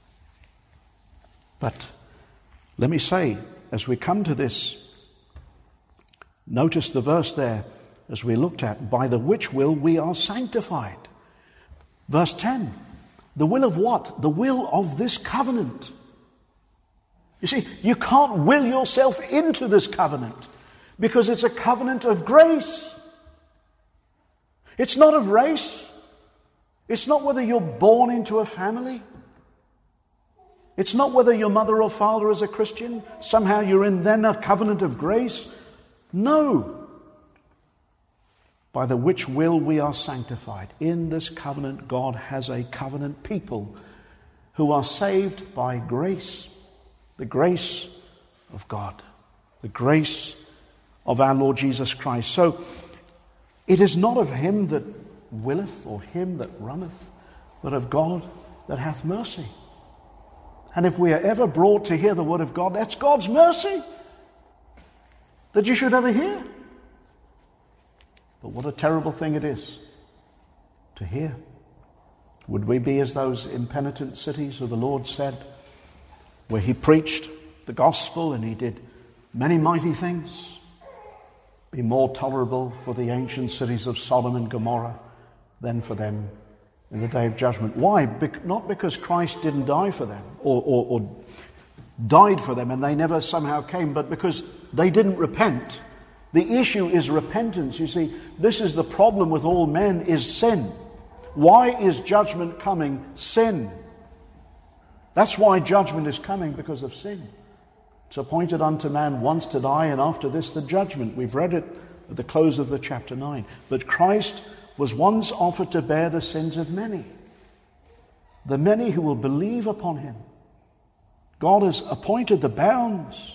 But let me say, as we come to this, notice the verse there, as we looked at, by the which will we are sanctified. Verse 10, the will of what? The will of this covenant. You see, you can't will yourself into this covenant because it's a covenant of grace. It's not of race. It's not whether you're born into a family. It's not whether your mother or father is a Christian. Somehow you're in then a covenant of grace. No. By the which will we are sanctified. In this covenant, God has a covenant people who are saved by grace. The grace of God. The grace of our Lord Jesus Christ. So, it is not of him that willeth or him that runneth, but of God that hath mercy. And if we are ever brought to hear the word of God, that's God's mercy that you should ever hear. But what a terrible thing it is to hear. Would we be as those impenitent cities who the Lord said, where he preached the gospel and he did many mighty things, be more tolerable for the ancient cities of Sodom and Gomorrah than for them in the day of judgment. Why? Not because Christ didn't die for them or died for them and they never somehow came, but because they didn't repent. The issue is repentance. You see, this is the problem with all men, is sin. Why is judgment coming? Sin. That's why judgment is coming, because of sin. It's appointed unto man once to die, and after this the judgment. We've read it at the close of the chapter 9. But Christ was once offered to bear the sins of many. The many who will believe upon him. God has appointed the bounds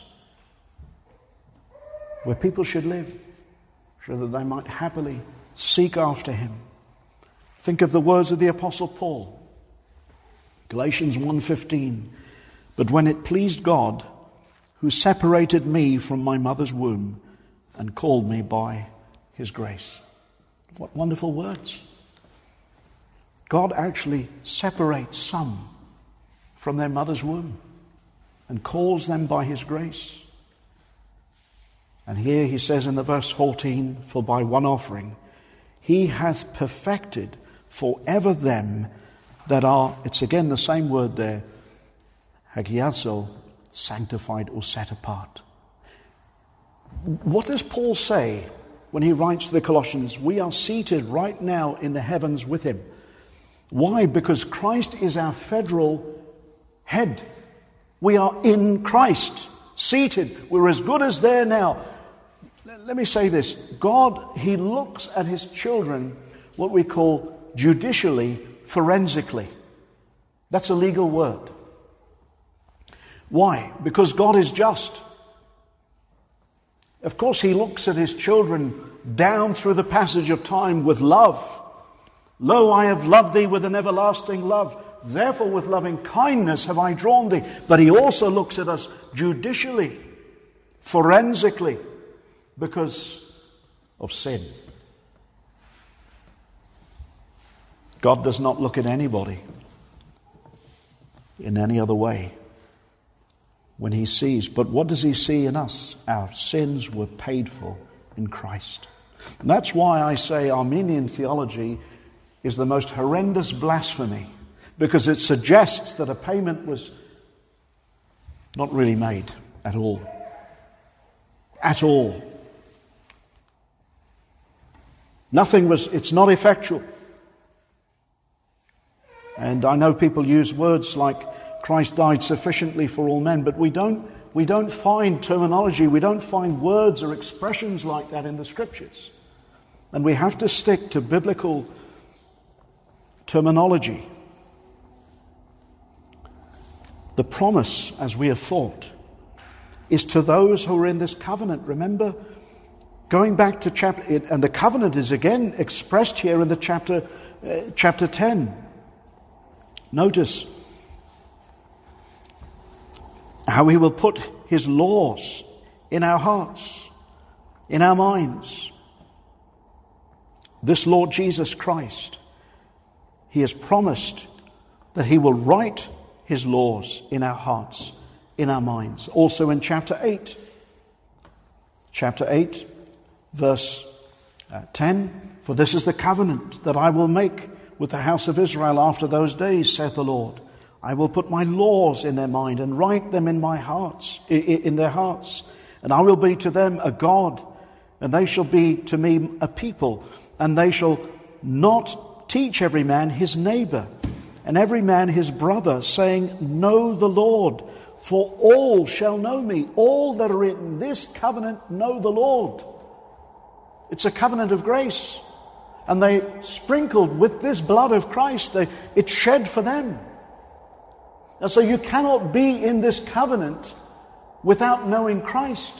where people should live, so that they might happily seek after him. Think of the words of the Apostle Paul. Galatians 1:15. But when it pleased God, who separated me from my mother's womb and called me by his grace. What wonderful words. God actually separates some from their mother's womb and calls them by his grace. And here he says in the verse 14, for by one offering he hath perfected forever them that are, it's again the same word there, hagiazo, sanctified or set apart. What does Paul say when he writes to the Colossians? We are seated right now in the heavens with him. Why? Because Christ is our federal head. We are in Christ, seated. We're as good as there now. Let me say this. God, he looks at his children, what we call judicially, forensically. That's a legal word. Why? Because God is just. Of course, he looks at his children down through the passage of time with love. Lo, I have loved thee with an everlasting love. Therefore, with loving kindness have I drawn thee. But he also looks at us judicially, forensically, because of sin. God does not look at anybody in any other way when he sees. But what does he see in us? Our sins were paid for in Christ. And that's why I say Arminian theology is the most horrendous blasphemy, because it suggests that a payment was not really made at all. At all. It's not effectual. And I know people use words like Christ died sufficiently for all men, but we don't find terminology, we don't find words or expressions like that in the Scriptures. And we have to stick to biblical terminology. The promise, as we have thought, is to those who are in this covenant. Remember, going back to chapter, and the covenant is again expressed here in the chapter 10. Notice how he will put his laws in our hearts, in our minds. This Lord Jesus Christ, he has promised that he will write his laws in our hearts, in our minds. Also in chapter 8, verse 10, for this is the covenant that I will make with the house of Israel after those days, saith the Lord. I will put my laws in their mind and write them in their hearts. And I will be to them a God, and they shall be to me a people. And they shall not teach every man his neighbor, and every man his brother, saying, know the Lord, for all shall know me. All that are in this covenant know the Lord. It's a covenant of grace. And they sprinkled with this blood of Christ, it's shed for them. And so you cannot be in this covenant without knowing Christ.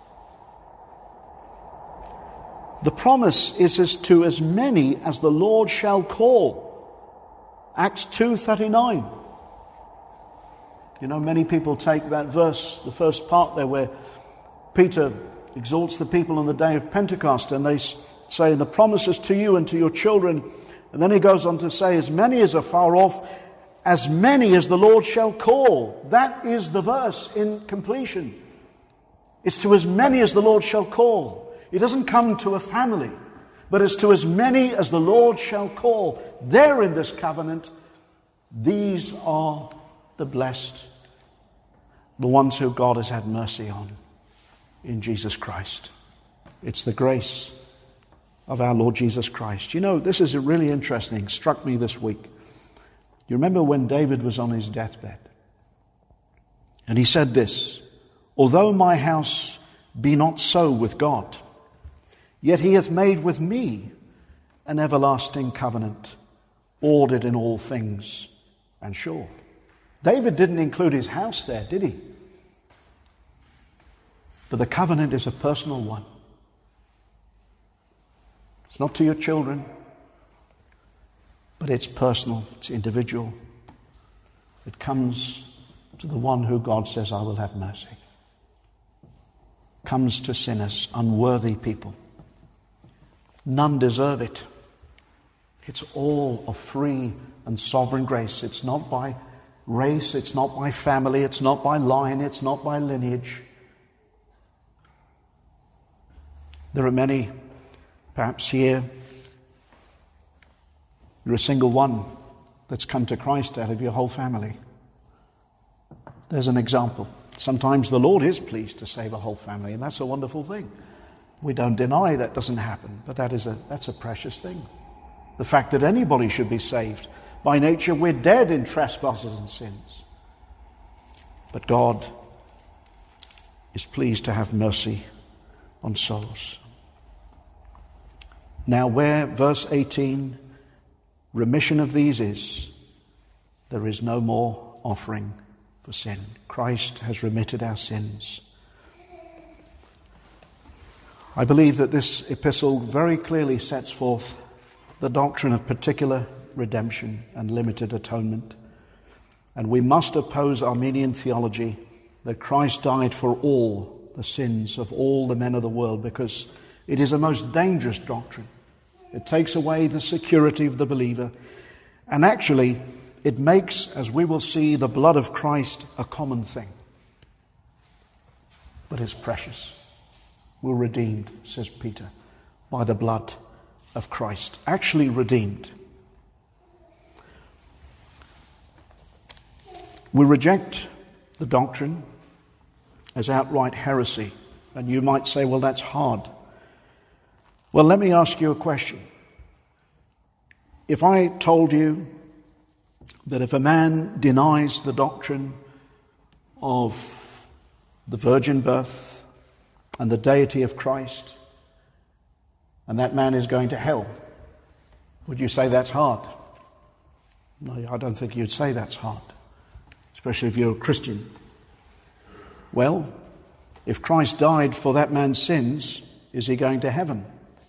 The promise is as many as the Lord shall call. Acts 2:39. You know, many people take that verse, the first part there, where Peter exhorts the people on the day of Pentecost, and they say, the promises to you and to your children. And then he goes on to say, as many as are far off, as many as the Lord shall call. That is the verse in completion. It's to as many as the Lord shall call. It doesn't come to a family, but it's to as many as the Lord shall call. They're in this covenant. These are the blessed, the ones who God has had mercy on in Jesus Christ. It's the grace of our Lord Jesus Christ. You know, this is really interesting. Struck me this week. You remember when David was on his deathbed? And he said this, although my house be not so with God, yet he hath made with me an everlasting covenant, ordered in all things and sure. David didn't include his house there, did he? But the covenant is a personal one. It's not to your children, but it's personal, it's individual. It comes to the one who God says, I will have mercy. Comes to sinners, unworthy people. None deserve it. It's all of free and sovereign grace. It's not by race, it's not by family, it's not by line, it's not by lineage. There are many, perhaps here, you're a single one that's come to Christ out of your whole family. There's an example. Sometimes the Lord is pleased to save a whole family, and that's a wonderful thing. We don't deny that doesn't happen, but that's a precious thing. The fact that anybody should be saved. By nature, we're dead in trespasses and sins. But God is pleased to have mercy on souls. Now, where, verse 18, remission of these is, there is no more offering for sin. Christ has remitted our sins. I believe that this epistle very clearly sets forth the doctrine of particular redemption and limited atonement. And we must oppose Arminian theology that Christ died for all the sins of all the men of the world, because it is a most dangerous doctrine. It takes away the security of the believer, and actually it makes, as we will see, the blood of Christ a common thing. But it's precious. We're redeemed, says Peter, by the blood of Christ. Actually redeemed. We reject the doctrine as outright heresy. And you might say, well, that's hard. Well, let me ask you a question. If I told you that if a man denies the doctrine of the virgin birth and the deity of Christ, and that man is going to hell, would you say that's hard? No, I don't think you'd say that's hard, especially if you're a Christian. Well, if Christ died for that man's sins, is he going to heaven?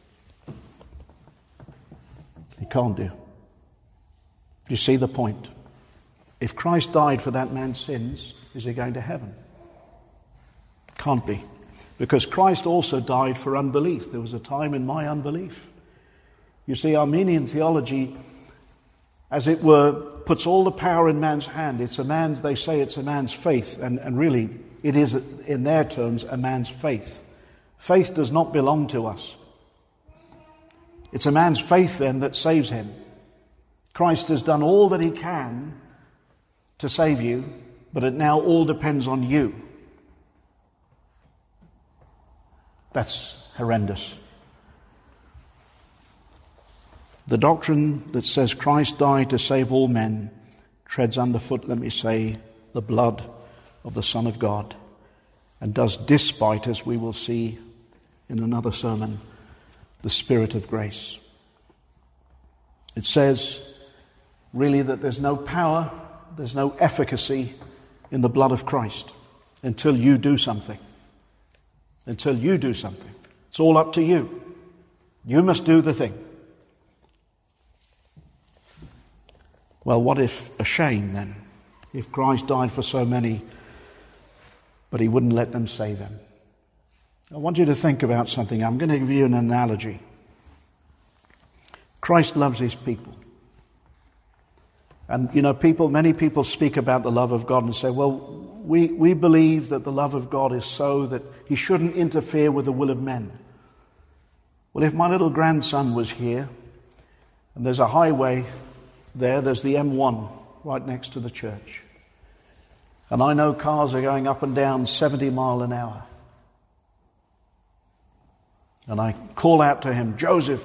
He can't do. You see the point? If Christ died for that man's sins, is he going to heaven? Can't be. Because Christ also died for unbelief. There was a time in my unbelief. You see, Arminian theology, as it were, puts all the power in man's hand. They say it's a man's faith, and really it is, in their terms, a man's faith. Faith does not belong to us. It's a man's faith then that saves him. Christ has done all that he can to save you, but it now all depends on you. That's horrendous. The doctrine that says Christ died to save all men treads underfoot, let me say, the blood of the Son of God, and does despite, as we will see in another sermon, the Spirit of grace. It says really that there's no power, there's no efficacy in the blood of Christ until you do something. Until you do something. It's all up to you. You must do the thing. Well, what if a shame then? If Christ died for so many, but he wouldn't let them save him. I want you to think about something. I'm going to give you an analogy. Christ loves his people. And, many people speak about the love of God and say, well, we believe that the love of God is so that he shouldn't interfere with the will of men. Well, if my little grandson was here, and there's a highway there's the M1 right next to the church, and I know cars are going up and down 70 miles an hour, and I call out to him, Joseph,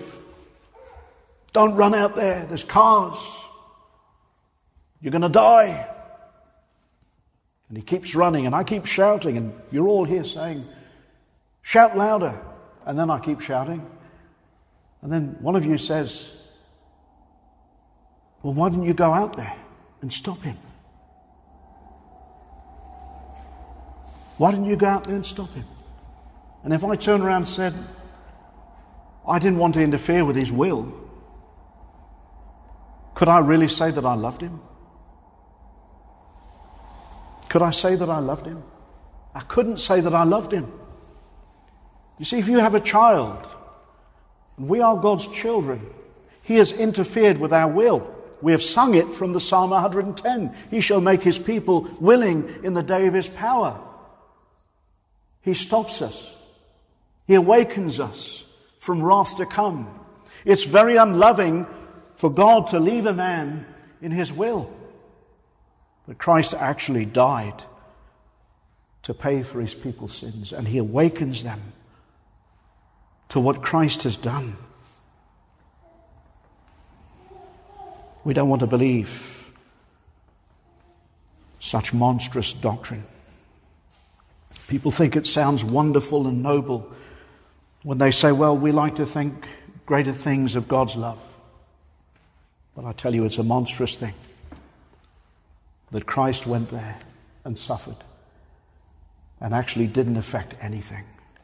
don't run out there, there's cars. You're going to die. And he keeps running, and I keep shouting, and you're all here saying, shout louder. And then I keep shouting. And then one of you says, well, why didn't you go out there and stop him? Why didn't you go out there and stop him? And if I turned around and said, I didn't want to interfere with his will, could I really say that I loved him? Could I say that I loved him? I couldn't say that I loved him. You see, if you have a child, and we are God's children, he has interfered with our will. We have sung it from the Psalm 110. He shall make his people willing in the day of his power. He stops us. He awakens us from wrath to come. It's very unloving for God to leave a man in his will. But Christ actually died to pay for his people's sins, and he awakens them to what Christ has done. We don't want to believe such monstrous doctrine. People think it sounds wonderful and noble when they say, well, we like to think greater things of God's love. But I tell you, it's a monstrous thing that Christ went there and suffered and actually didn't affect anything.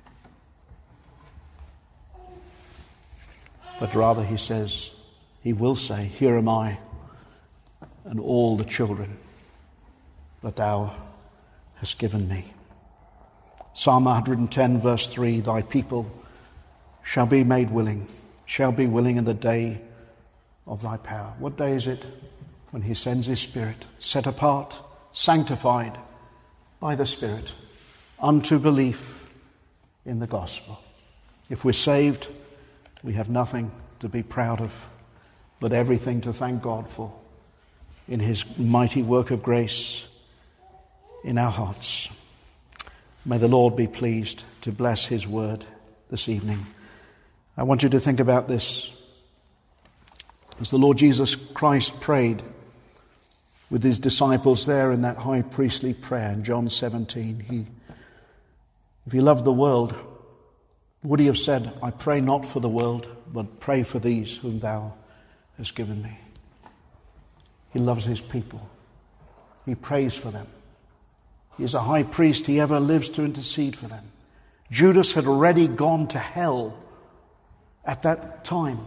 But rather he says, he will say, here am I and all the children that thou hast given me. Psalm 110 verse 3, thy people shall be made willing, shall be willing in the day of thy power. What day is it? When he sends his Spirit, set apart, sanctified by the Spirit, unto belief in the gospel. If we're saved, we have nothing to be proud of, but everything to thank God for in his mighty work of grace in our hearts. May the Lord be pleased to bless his word this evening. I want you to think about this. As the Lord Jesus Christ prayed with his disciples there in that high priestly prayer in John 17, if he loved the world, would he have said, I pray not for the world, but pray for these whom thou hast given me? He loves his people. He prays for them. He is a high priest. He ever lives to intercede for them. Judas had already gone to hell at that time.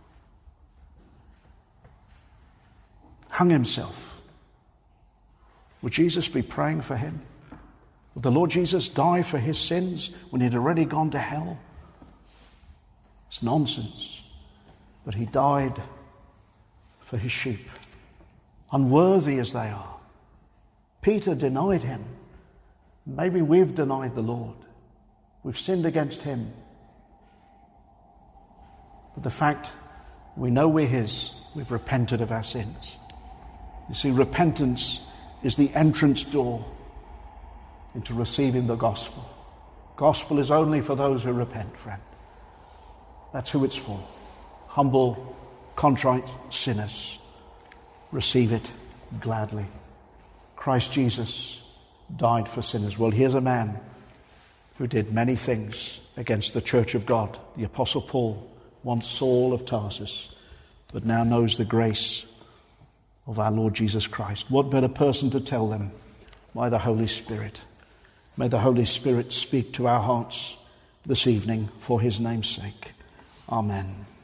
Hung himself. Would Jesus be praying for him? Would the Lord Jesus die for his sins when he'd already gone to hell? It's nonsense. But he died for his sheep, unworthy as they are. Peter denied him. Maybe we've denied the Lord. We've sinned against him. But the fact we know we're his, we've repented of our sins. You see, repentance is the entrance door into receiving the gospel. Gospel is only for those who repent, friend. That's who it's for. Humble, contrite sinners. Receive it gladly. Christ Jesus died for sinners. Well, here's a man who did many things against the church of God. The Apostle Paul, once Saul of Tarsus, but now knows the grace of our Lord Jesus Christ. What better person to tell them? By the Holy Spirit. May the Holy Spirit speak to our hearts this evening for his name's sake. Amen.